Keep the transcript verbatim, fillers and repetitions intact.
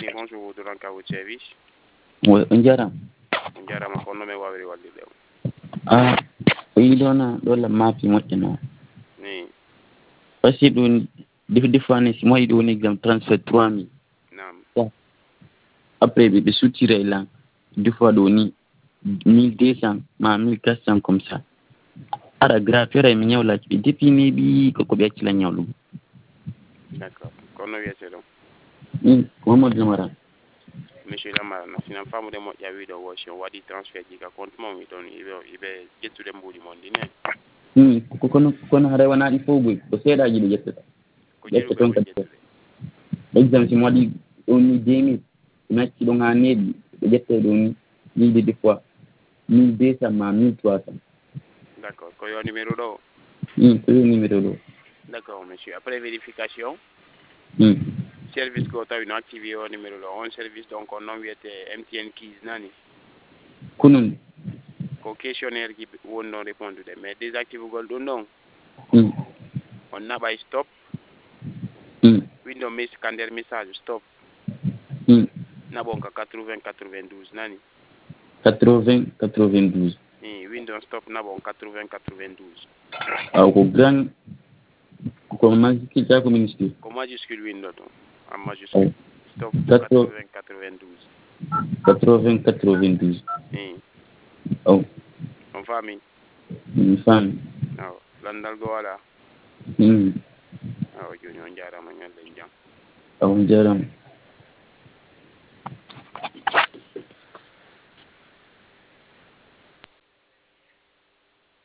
ni bonjour durant ka service wo njara njara ma kono me wawri walli dem ah yi dona dola mafi motino ni pasi dun dif difane si moy don exam transfert trois mille nam après be soutire là deux fois doni mille deux cents ma mille quatre cents comme ça ara grafere mi ñewla ci depuis ni bi ko ko be ci la ñewlu d'accord kono wiete do ni ko mo jamara monsieur Lamara na sinan famude moƴƴa wiiɗo woci o waɗi transfert ji ka compte mon wi ɗon iɓe iɓe ƴettude mbuuɗi mon ɗi ne hmm ko kono kono hare wanaɗi fof boy ko seeɗaji ɗi ƴettata ko ƴetta ƴeruɓe toon ɓuri kadi ƴettude exemple si mo waɗi ɗon ni deux mille nacci ɗon ha neeɓi ɓe ƴette ɗon ni mille des fois mille deux cents ma mille trois cents d' accord ko yo numéro ɗo hmm ko yo numéro ɗo d' accord monsieur après vérification hmm service go tawi no activé o numéro ɗo on service donc on noon wiyete M T N keys nani ko noon ko questionnaire ji woni ɗon répondude mais désactive gol ɗum ɗon hmm on naɓay stop hmm window mis ka nder message stop hmm naɓon ka quatre-vingts quatre-vingt-douze nani quatre-vingts quatre-vingt-douze i window stop naɓon quatre-vingts quatre-vingt-douze aw ko grand ko majuscule ta ko minuscule ko majuscule window to en majuscule stop Quatre- quatre-vingts quatre-vingt-douze quatre-vingts quatre-vingt-douze i aw on faami mi faami awa landal go waɗa hmm awa joni on jarama ñalle jam aw jarama